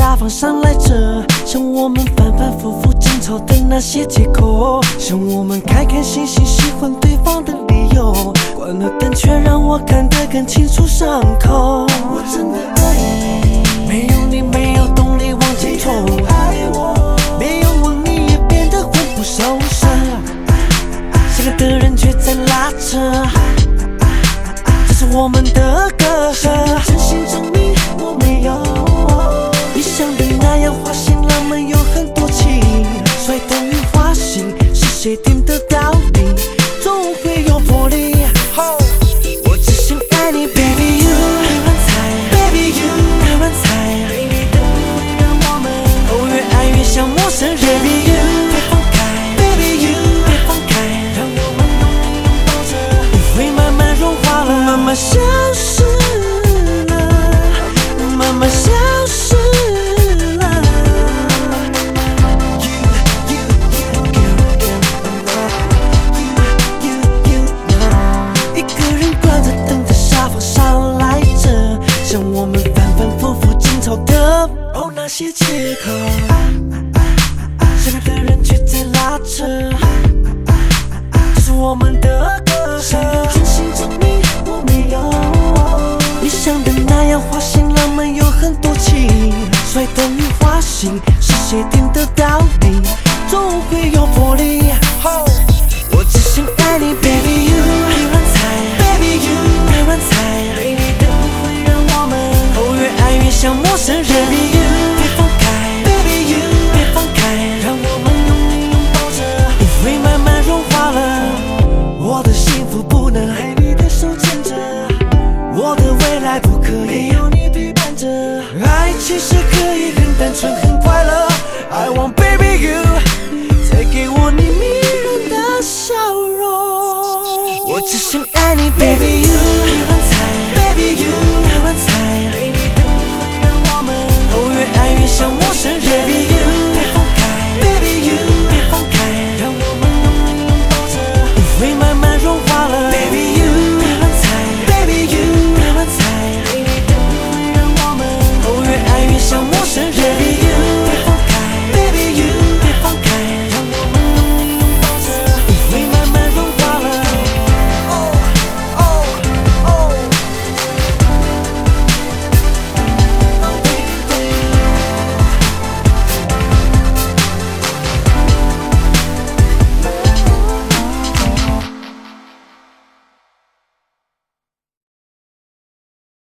沙发上赖着，像我们反反复复争吵的那些借口，像我们开开心心喜欢对方的理由，关了灯却让我看得更清楚伤口。我真的爱你，没有你没有动力往前冲，没有我你也变得魂不守舍，想爱的人却在拉扯，这是我们的隔阂。真心证明我没有你想的那样花心浪漫有很多情，摔等于花心，是谁定的道理？总会有魄力。我只想爱你 ，Baby you， 别乱猜 ，Baby you， 别乱猜，对你的会让我们越爱越像陌生人 ，Baby you， 别放开 ，Baby you， 别放开，让我们用力拥抱着，你会慢慢融化了，慢慢消失了，慢慢消失了。像我们反反复复争吵的那些借口，想爱的人却在拉扯，这是我们的隔阂。真心证明我没有你想的那样花心浪漫有很多情，摔等于花心，是谁定的道理？总会有魄力。我只想爱你 ，Baby you， 别乱猜 ，Baby you， 别乱猜，对你的不会让我们越爱越像陌生人。